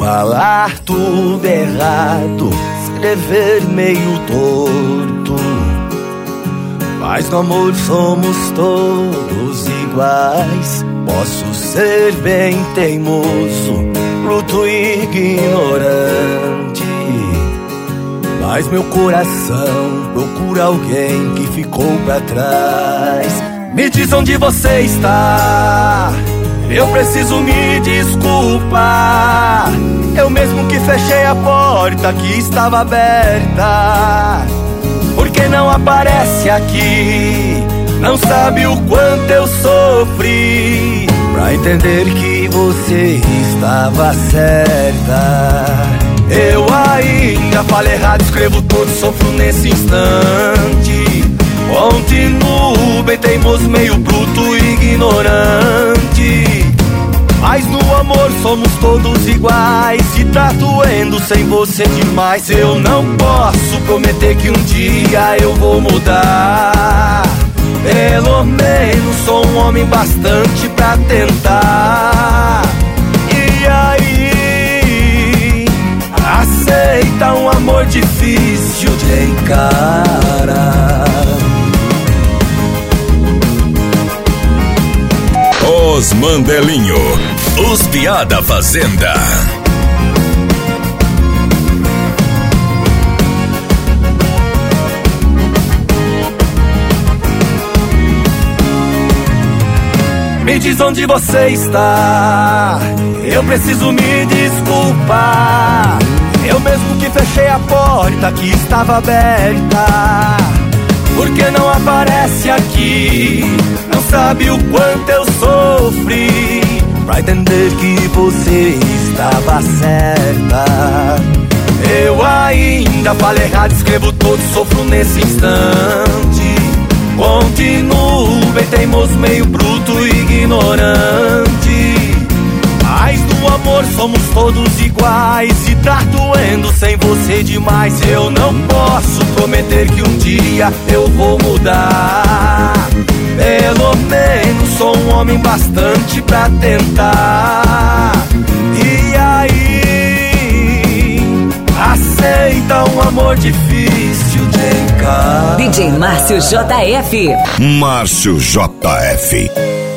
falar tudo errado, escrever meio torto, mas no amor somos todos iguais. Posso ser bem teimoso, bruto e ignorante, mas meu coração procura alguém que ficou pra trás. Me diz onde você está, eu preciso me desculpar. Eu mesmo que fechei a porta que estava aberta. Por que não aparece aqui? Não sabe o quanto eu sofri pra entender que você estava certa. Eu ainda falo errado, escrevo tudo, sofro nesse instante. Continuo bem teimoso, meio bruto e ignorante, mas no amor somos todos iguais. E tá doendo sem você demais. Eu não posso prometer que um dia eu vou mudar. Pelo menos sou um homem bastante pra tentar. E aí, aceita um amor difícil de encarar. Os Mandelinho, os piada fazenda. Me diz onde você está, eu preciso me desculpar. Eu mesmo que fechei a porta que estava aberta. Por que não aparece aqui? Não sabe o quanto eu sofri pra entender que você estava certa. Eu ainda falo errado, escrevo todo, sofro nesse instante. Continuo bem teimoso, meio bruto e ignorante, mas no amor somos todos iguais. E tá doendo sem você demais. Eu não posso prometer que um dia eu vou mudar. Pelo menos sou um homem bastante pra tentar. E aí, aceita um amor difícil de encarar. DJ Márcio JF. Márcio JF.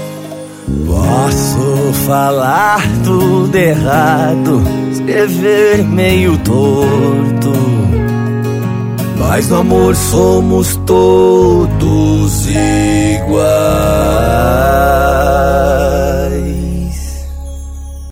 Posso falar tudo errado, escrever meio torto, mas no amor somos todos iguais.